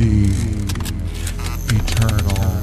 deep, eternal.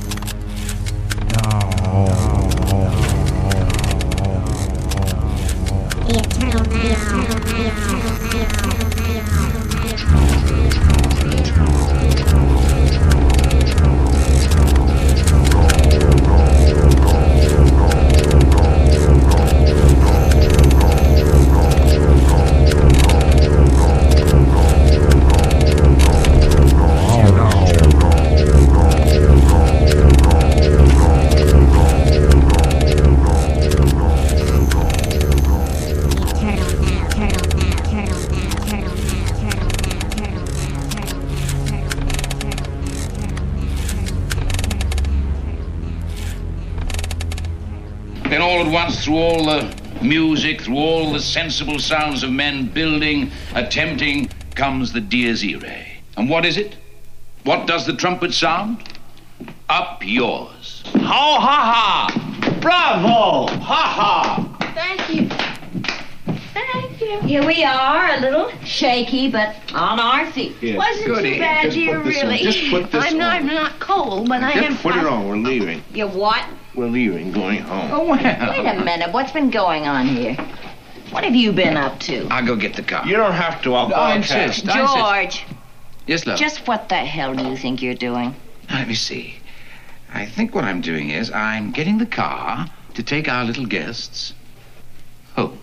Then all at once, through all the music, through all the sensible sounds of men building, attempting, comes the Dies Irae. And what is it? What does the trumpet sound? Up yours. Ho, ha, ha! Bravo! Ha, ha! Thank you. Thank you. Here we are, a little shaky, but on our feet. Yes. Wasn't too bad, dear, really. Just put this I'm not cold, but I am. Just put it on. We're leaving. You what? We're leaving, going home. Oh, well. Wait a minute. What's been going on here? What have you been up to? I'll go get the car. You don't have to. I'll I broadcast. insist. I insist. George, Yes, love? just what the hell do you think you're doing? Let me see. I think what I'm doing is I'm getting the car to take our little guests home.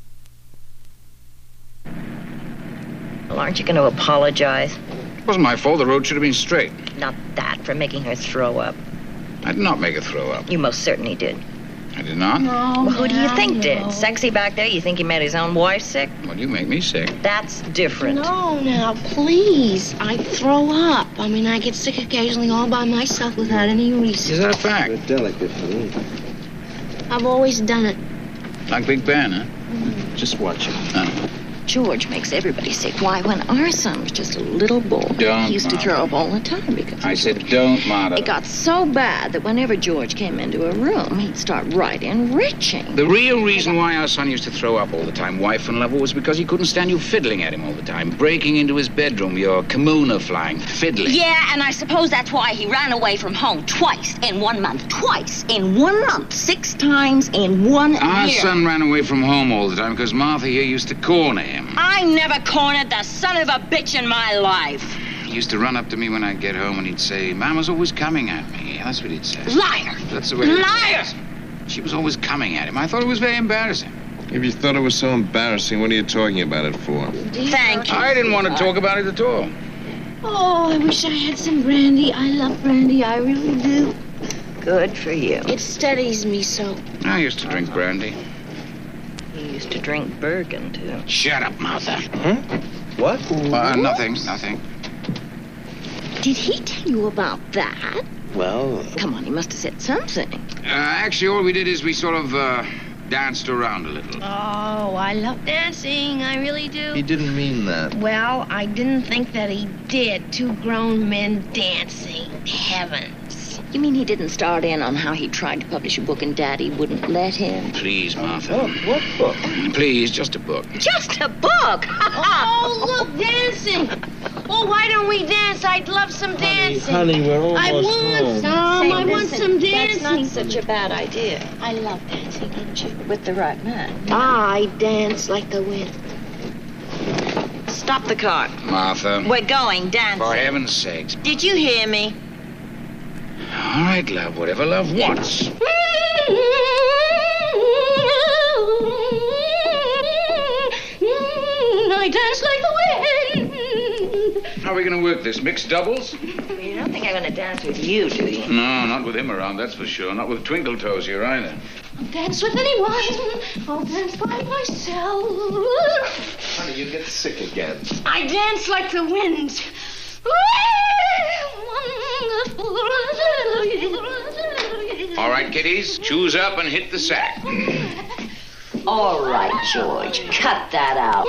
Well, aren't you going to apologize? It wasn't my fault. The road should have been straight. Not that, for making her throw up. I did not make her throw up. You most certainly did. I did not? Well, who do you think did? Sexy back there? You think he made his own wife sick? Well, you make me sick. That's different. No, now, please. I throw up. I mean, I get sick occasionally all by myself without any reason. Is that a fact? You're delicate for me. I've always done it. Like Big Ben, huh? Just watch it. George makes everybody sick. Why, when our son was just a little boy, Don't, he used to Martha. throw up all the time because I said don't, Martha. it got so bad that whenever George came into a room, he'd start right enriching. The real reason why our son used to throw up all the time, wife and lover, was because he couldn't stand you fiddling at him all the time, breaking into his bedroom, your kimono flying, fiddling. Yeah, and I suppose that's why he ran away from home twice in 1 month. Twice in 1 month. 6 times in 1 year. Our son ran away from home all the time because Martha here used to corner him. I never cornered the son of a bitch in my life. He used to run up to me when I'd get home and he'd say, Mama's always coming at me. That's what he'd say. Liar! That's the way Liar! She was always coming at him. I thought it was very embarrassing. If you thought it was so embarrassing, what are you talking about it for? Thank you. I didn't want to talk about it at all. Oh, I wish I had some brandy. I love brandy. I really do. Good for you. It steadies me so. I used to drink brandy. You used to drink Bergen, too. Shut up, Martha. What? Nothing. Did he tell you about that? Well, Come on, he must have said something. Actually, all we did is we sort of danced around a little. Oh, I love dancing. I really do. He didn't mean that. Well, I didn't think that he did. 2 grown men dancing. Heavens. You mean he didn't start in on how he tried to publish a book and Daddy wouldn't let him? Please, Martha. what book? Please, just a book. Just a book! Oh, look, dancing. Oh, why don't we dance? I'd love some dancing. Honey, we're almost I want home. some. Say, I want listen, some dancing. That's not such a bad idea. I love dancing, don't you? With the right man. I dance like the wind. Stop the car. Martha. We're going dancing. For heaven's sakes. Did you hear me? All right, love. Whatever love wants. I dance like the wind. How are we going to work this? Mixed doubles? You don't think I'm going to dance with you, do you? No, not with him around, that's for sure. Not with Twinkle Toes here either. I'll dance with anyone. I'll dance by myself. Honey, you get sick again. I dance like the wind. All right, kiddies, choose up and hit the sack. All right, George. Cut that out.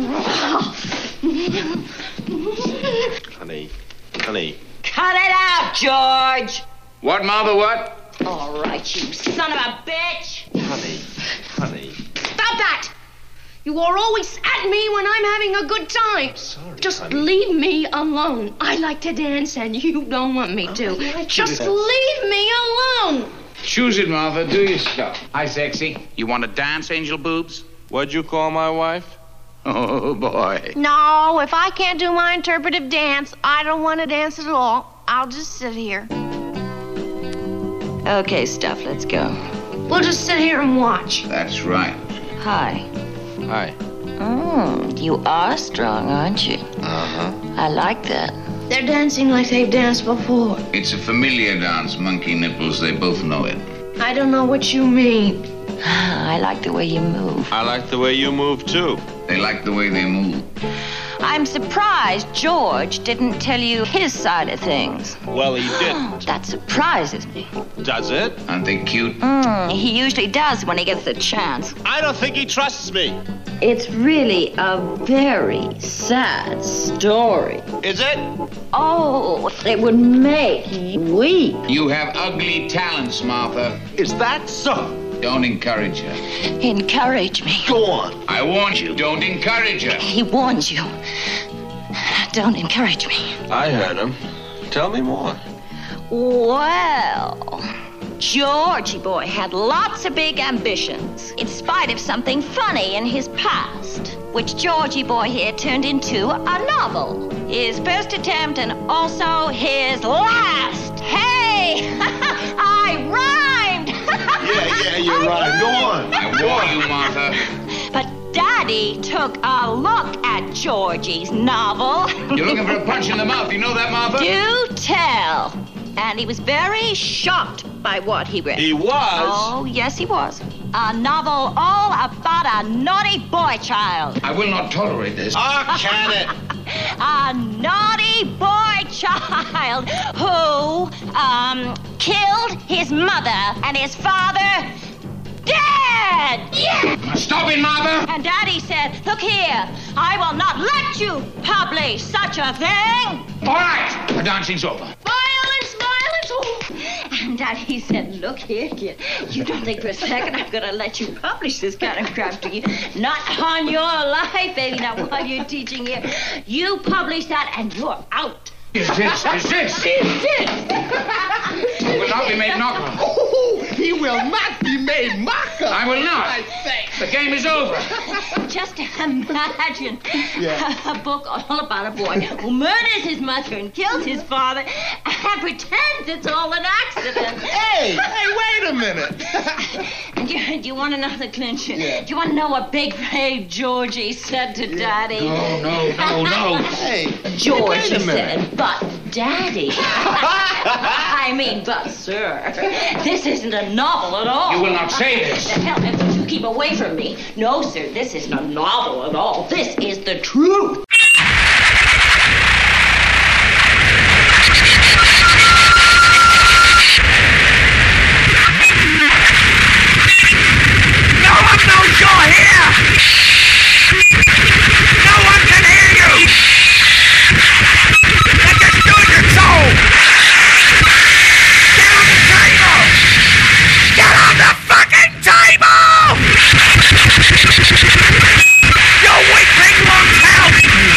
Honey. Cut it out, George! What, Martha, what? All right, you son of a bitch! Honey. Stop that! You are always at me when I'm having a good time. Sorry, Just honey. leave me alone. I like to dance and you don't want me to. Just leave me alone. Choose it, Martha. Do your stuff. Hi, sexy. You want to dance, Angel Boobs? What'd you call my wife? Oh, boy. No, if I can't do my interpretive dance, I don't want to dance at all. I'll just sit here. Okay, Stuff, let's go. We'll just sit here and watch. That's right. Hi. Hi. You are strong, aren't you? Uh-huh. I like that. They're dancing like they've danced before. It's a familiar dance, Monkey Nipples. They both know it. I don't know what you mean. I like the way you move. I like the way you move, too. They like the way they move. I'm surprised George didn't tell you his side of things. Well, he didn't. That surprises me. Does it? Aren't they cute? He usually does when he gets the chance. I don't think he trusts me. It's really a very sad story. Is it? Oh, it would make you weep. You have ugly talents, Martha. Is that so? Don't encourage her. Encourage me. Go on. I warned you. Don't encourage her. He warns you. Don't encourage me. I heard him. Tell me more. Well, Georgie boy had lots of big ambitions, in spite of something funny in his past, which Georgie boy here turned into a novel. His first attempt and also his last. Hey! I rhymed! Yeah, you're right. Go on. I warn you, Martha. But Daddy took a look at Georgie's novel. You're looking for a punch in the mouth. You know that, Martha? Do tell. And he was very shocked by what he read. He was? Oh, yes, he was. A novel all about a naughty boy child. I will not tolerate this. Oh, can it? A naughty boy child who, killed his mother and his father dead! Yeah! Stop it, Martha! And Daddy said, look here, I will not let you publish such a thing. All right, the dancing's over. Violence, violence! Oh. And Daddy said, look here, kid, you don't think for a second I'm going to let you publish this kind of crap to you. Not on your life, baby. Now, while you're teaching here, you publish that and you're out. Is this? You will not be made knocker. Oh, he will not be made mocker. I will not. I say. The game is over. Just imagine a book all about a boy who murders his mother and kills his father and pretends it's all an accident. Hey, wait a minute. And do you want to know the clincher? Yeah. Do you want to know what Big Brave Georgie said to Daddy? No. Hey, Georgie wait a minute. said, but Daddy. I mean, but sir, this isn't a novel at all. You will not say this. The hell, you keep away from me. No, sir, this isn't a novel at all. This is the truth. No one knows you're here! No one can hear you! Let us do your soul! Get on the table! Get on the fucking table! You weakling won't help!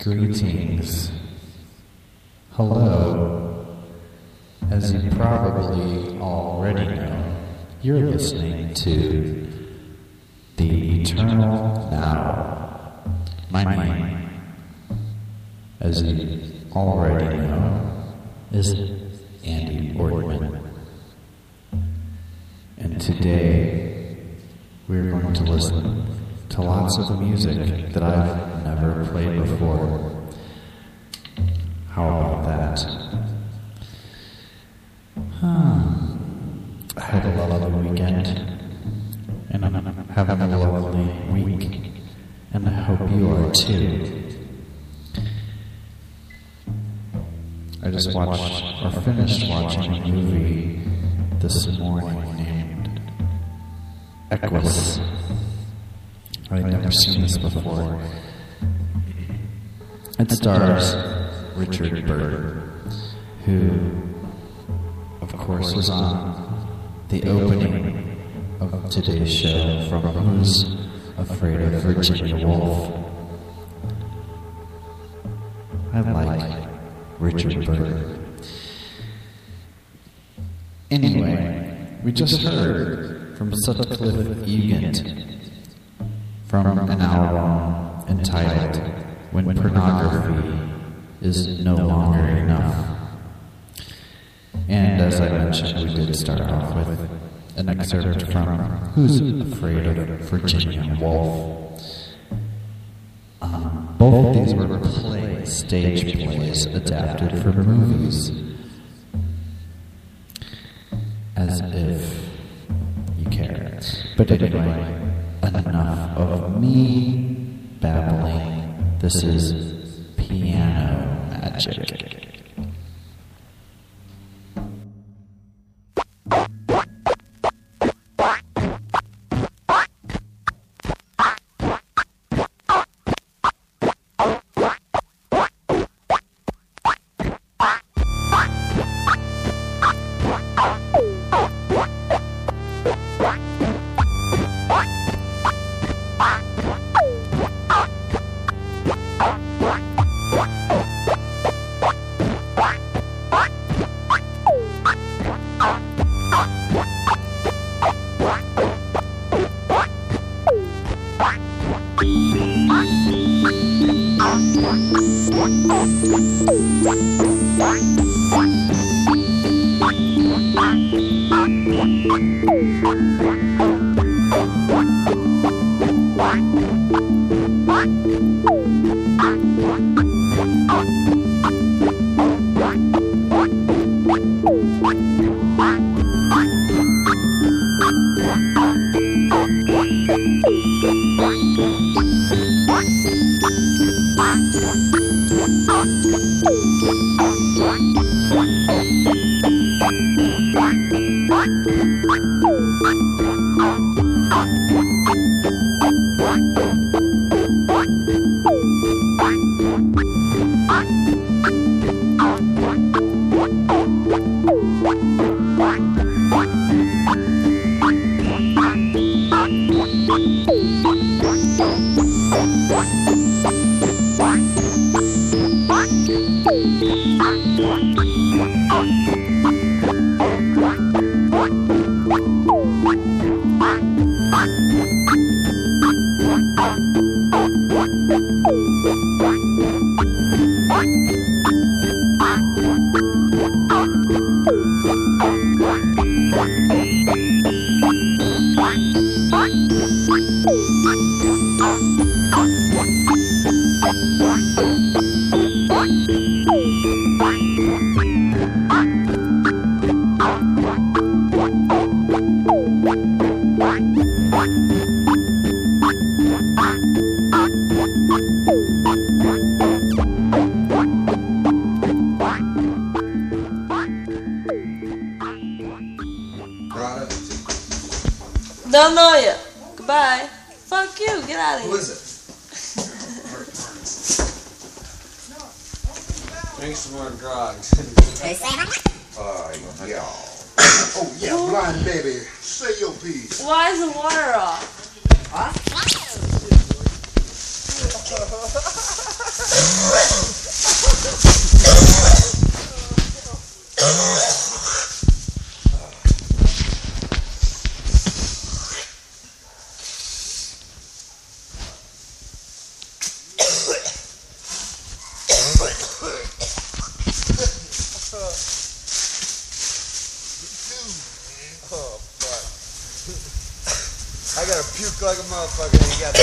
Greetings. Hello. As you probably already know, you're listening to The Eternal Now. My name, as you already know, is Andy Boardman. And today, we're going to listen to lots of music that I've never played before. How about that? I had a lovely weekend, and I'm having a lovely week, and I hope you are too. I just watched, or finished watching a movie this morning named Equus. I'd never seen this before. It stars Richard Burton, who, of course, was on the opening of today's show from Who's Afraid of Virginia Woolf. I like Richard Burton. Anyway, we just heard from Sutcliffe Eugent from an album entitled When Pornography Is No Longer Enough. And as I mentioned, we did start off with an excerpt from Who's Afraid of Virginia Woolf. Both of these were stage plays adapted for movies. As if you care. But anyway, enough of me babbling. This is Piano Magic. Don't know you. Goodbye. Fuck you. Get out of here. Who is it? Drink some more drugs. Yeah. Oh, yeah, blind baby. Say your piece. Why is the water off? Huh? I gotta puke like a motherfucker and you gotta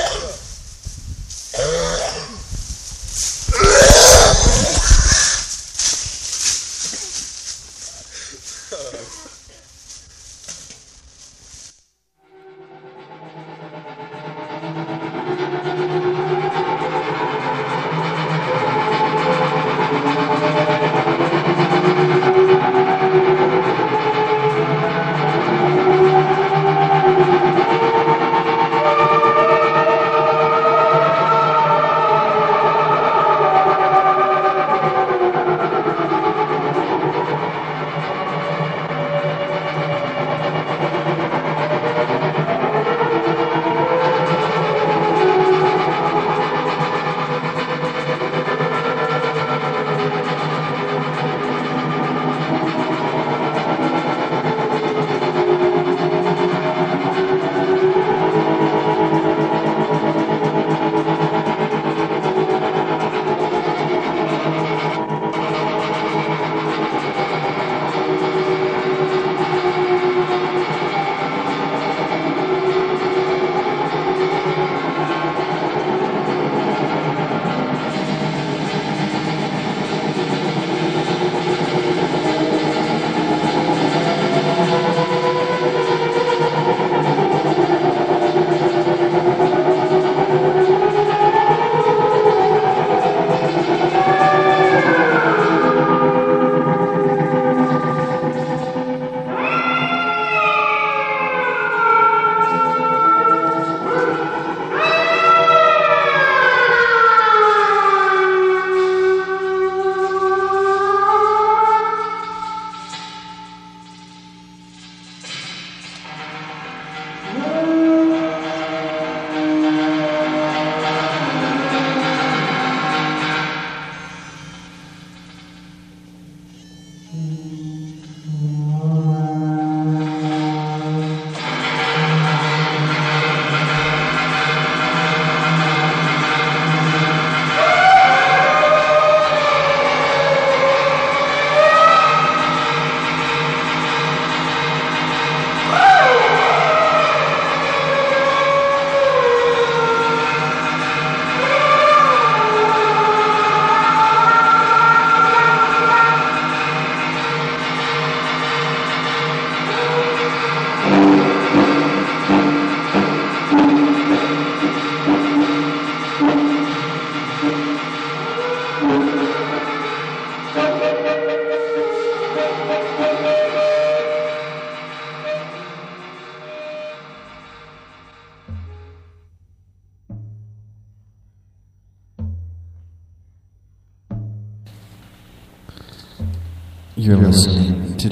You're listening to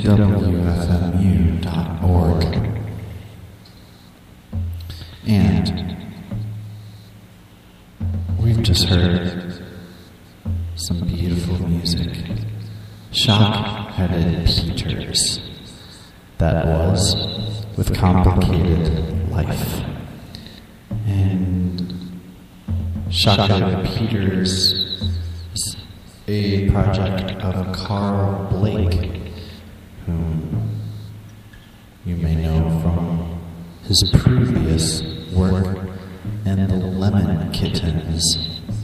WFMU.org. And we've just heard some beautiful music. Shock-Headed Peters. That was With Complicated Life. And Shock-Headed Peters, a project of Carl Blake, whom you may know from his previous work in the Lemon Kittens.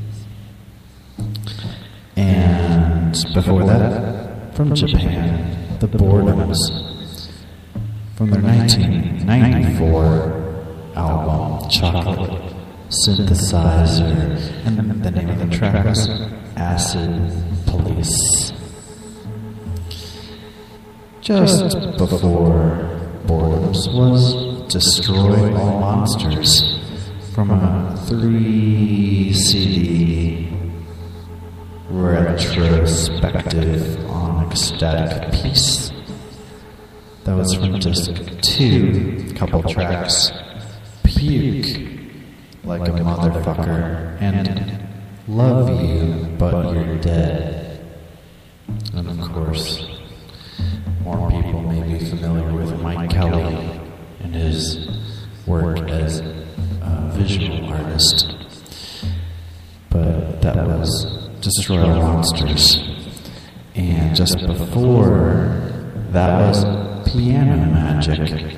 And before that, from Japan, the Boredoms, from their 1994 album, Chocolate Synthesizer, and the name of the track was Acid Police. Just before Boredoms was Destroy All Monsters, from a 3-CD retrospective on Ecstatic Peace. That was from disc 2, couple tracks, Puke Like a Motherfucker, and Love You, But You're Dead. And of course, more people may be familiar with Mike Kelly and his work as a visual artist. But that was Destroy All Monsters. And just before that was Piano Magic.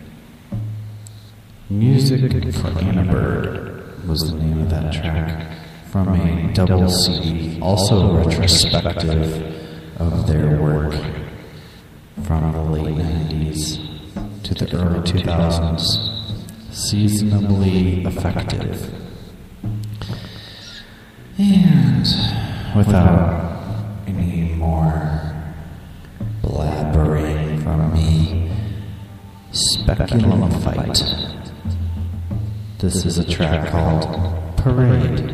Music for Anna Bird was the name of that track from a double CD, also retrospective of their work from the late 90s to the early 2000s. Seasonably effective. And without any more blabbering from me, Speculum Fight. This is a track called Parade.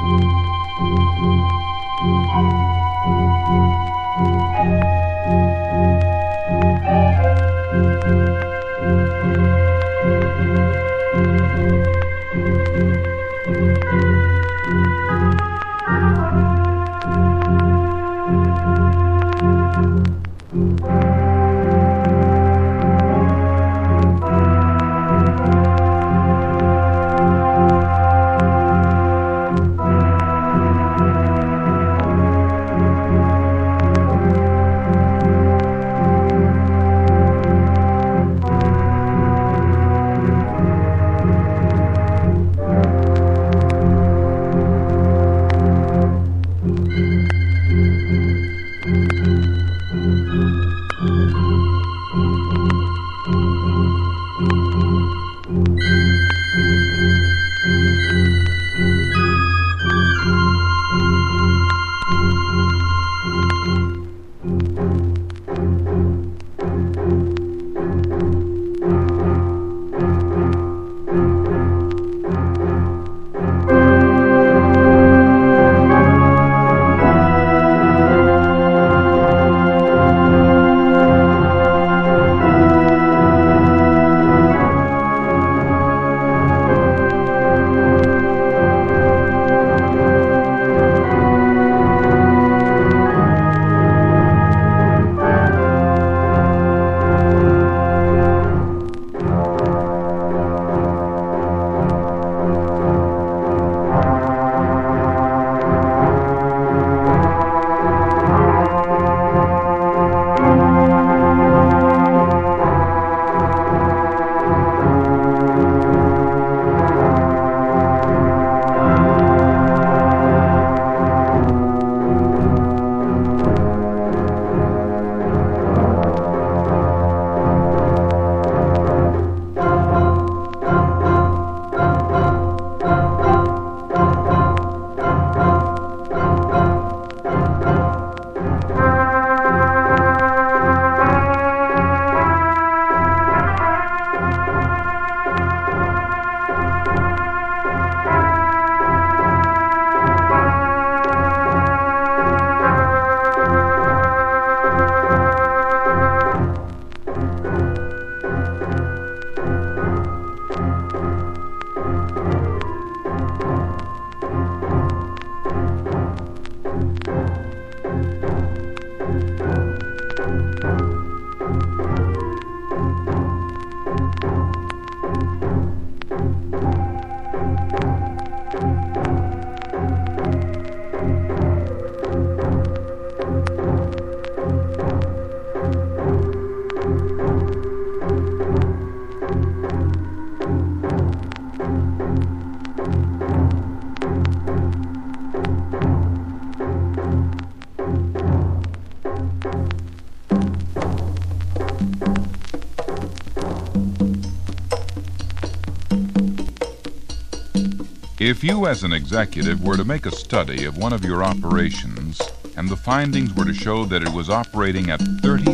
If you as an executive were to make a study of one of your operations and the findings were to show that it was operating at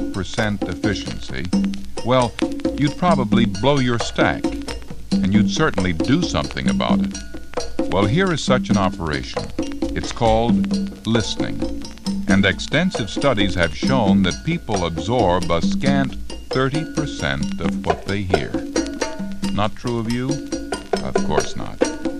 30% efficiency, well, you'd probably blow your stack, and you'd certainly do something about it. Well, here is such an operation. It's called listening, and extensive studies have shown that people absorb a scant 30% of what they hear. Not true of you? Of course not.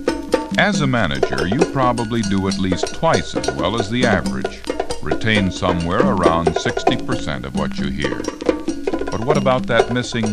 As a manager, you probably do at least twice as well as the average, retain somewhere around 60% of what you hear. But what about that missing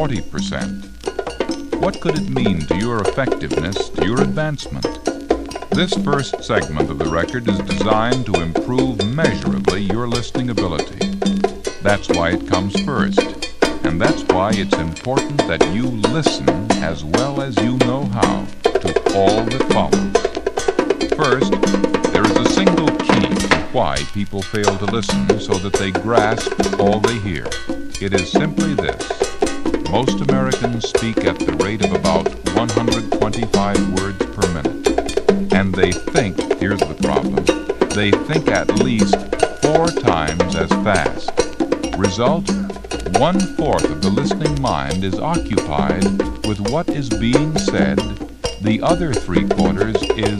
40%? What could it mean to your effectiveness, to your advancement? This first segment of the record is designed to improve measurably your listening ability. That's why it comes first, and that's why it's important that you listen as well as you know how to all that follows. First, there is a single key to why people fail to listen so that they grasp all they hear. It is simply this. Most Americans speak at the rate of about 125 words per minute. And they think, here's the problem, they think at least 4 times as fast. Result, 1/4 of the listening mind is occupied with what is being said. The other 3/4 is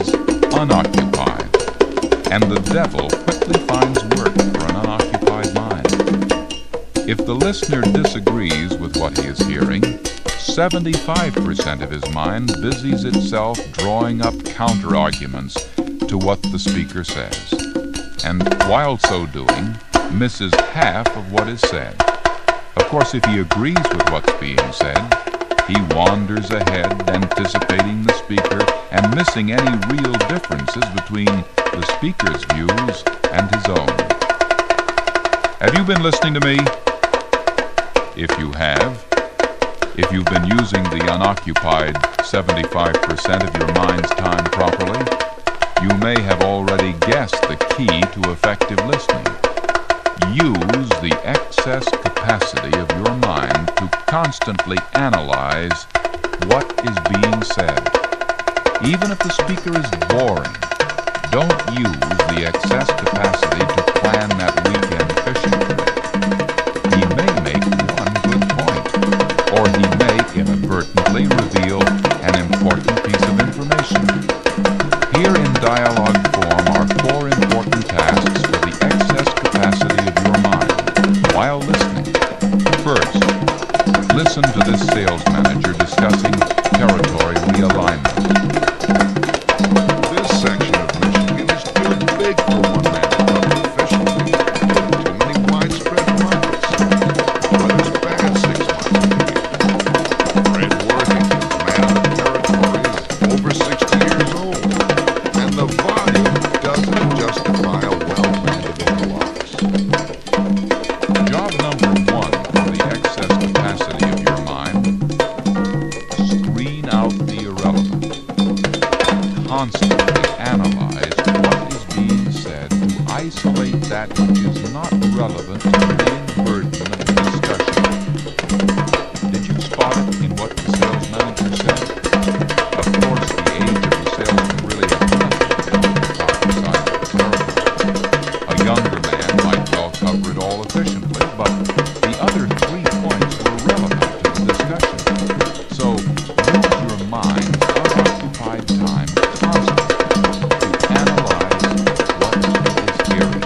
unoccupied, and the devil quickly finds work for an unoccupied mind. If the listener disagrees with what he is hearing, 75% of his mind busies itself drawing up counter-arguments to what the speaker says, and while so doing, misses half of what is said. Of course, if he agrees with what's being said, he wanders ahead, anticipating the speaker and missing any real differences between the speaker's views and his own. Have you been listening to me? If you have, if you've been using the unoccupied 75% of your mind's time properly, you may have already guessed the key to effective listening. Use the excess capacity of your mind to constantly analyze what is being said. Even if the speaker is boring, don't use the excess capacity to plan that weekend fishing trip. He may make one good point, or he may inadvertently reveal an important piece of information. Here in dialogue form are 4 important tasks for the excess capacity of your mind while listening. First, listen to this sales manager discussing territory realignment. This section of Michigan is too big for one man to cover efficiently. Too many widespread markets. Weather's bad 6 months a year. Fred Worthington's man of the territory is over 60 years old, and the volume doesn't justify a well-branded interlocks. Job number 1 for the excess capacity of your mind: screen out the irrelevant. Constantly analyze what is being said to isolate that which is not relevant to the main burden of the discussion. Did you spot it in what the sales manager said? Of course, the age of the salesman really has nothing to do with the proper side of the territory. A younger man might well cover it all efficiently, but the other 3 points were relevant to the discussion. So, use your mind's unoccupied time constantly to analyze what it is hearing.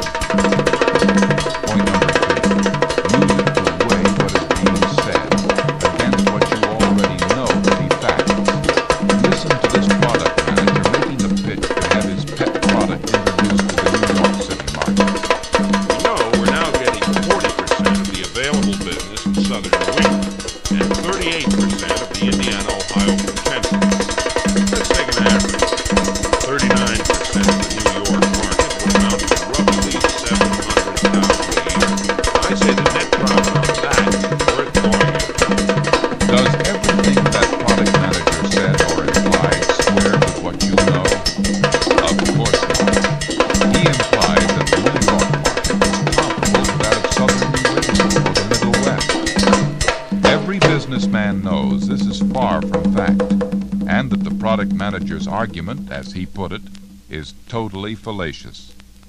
Point number 2, use it to weigh what is being said against what you already know to be facts. Listen to this product manager making a pitch to have his pet product introduced to the New York City market. We're now getting 40% of the available business in southern New England and 38% of the Indiana-Ohio potential. Let's take an average. 39% of the New York market would amount to roughly $700,000 a year. I say the net profit on that is worth going after. Does everything that product manager said or implied square with what you know? Of course not. He implied that the New York market was comparable to that of southern New England or the Middle West. Every businessman knows this is far from fact, and that the product manager's argument, as he put it, is totally fallacious.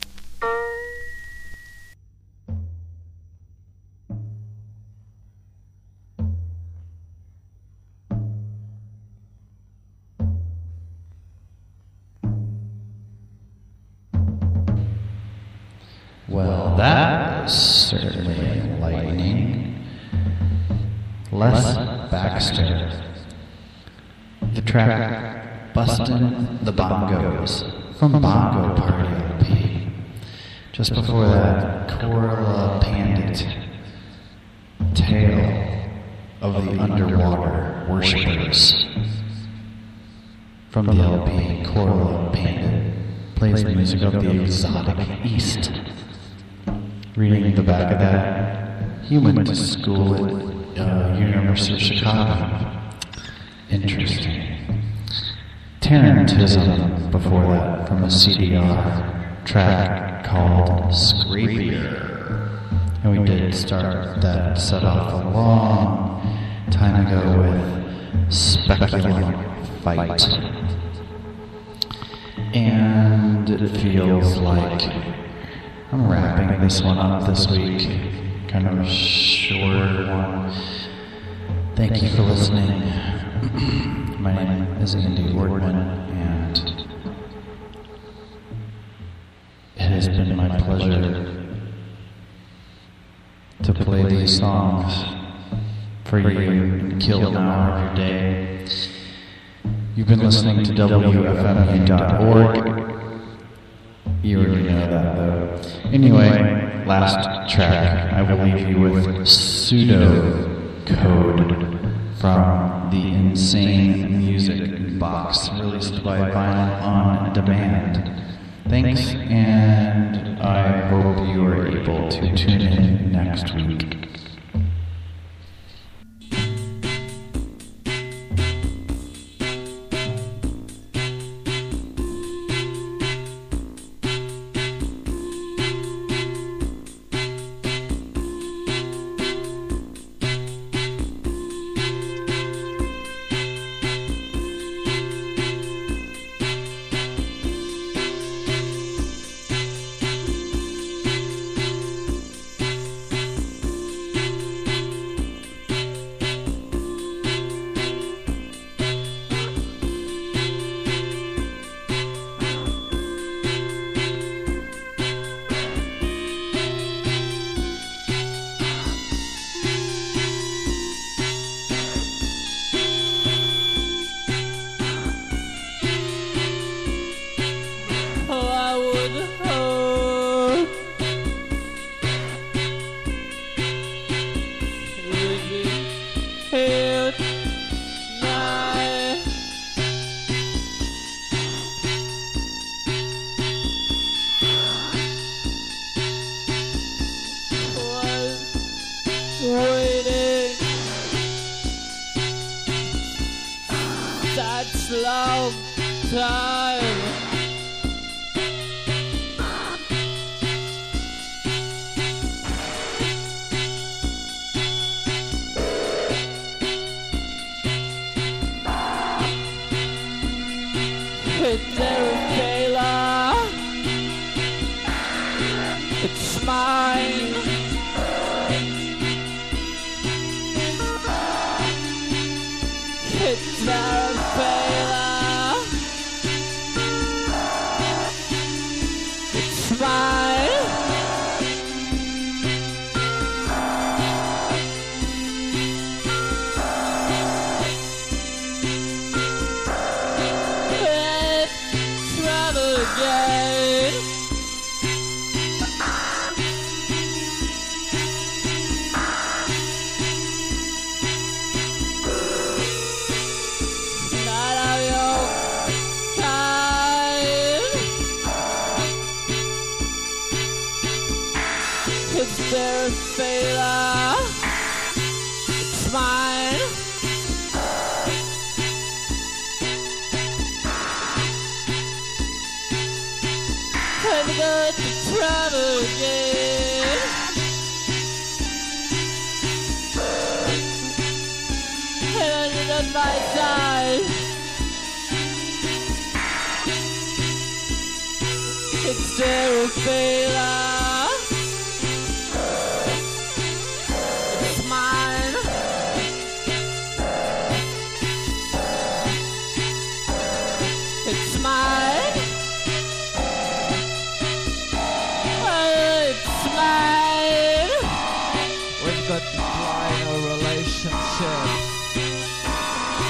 Well, that was certainly enlightening. Les Baxter. The track Bustin' the Bongos from Bongo Party LP. Just before that, Corla Pandit, Tale of the Underwater Worshippers. From the LP, Corla Pandit plays music of the exotic East. Reading the back of that, he went to school at University of Chicago. Interesting. Tarantism before that from a CDR track called Scrapier. And we did start that set off a long time ago with Speculum Fight. And it feels like I'm wrapping this one up this week. Kind of a short one. Thank you for listening. My name is Andy Wardman, and has been my pleasure to play these songs for you and kill an hour of your day. You've been listening to WFMU.org. You already know that, though. Anyway, last track, I will leave you with Pseudo-Code from the Insane Music box, released by Vinyl on Demand. Thanks, and I hope you are able to tune in next week.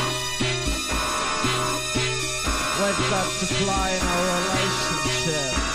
We've got to fly in our relationship.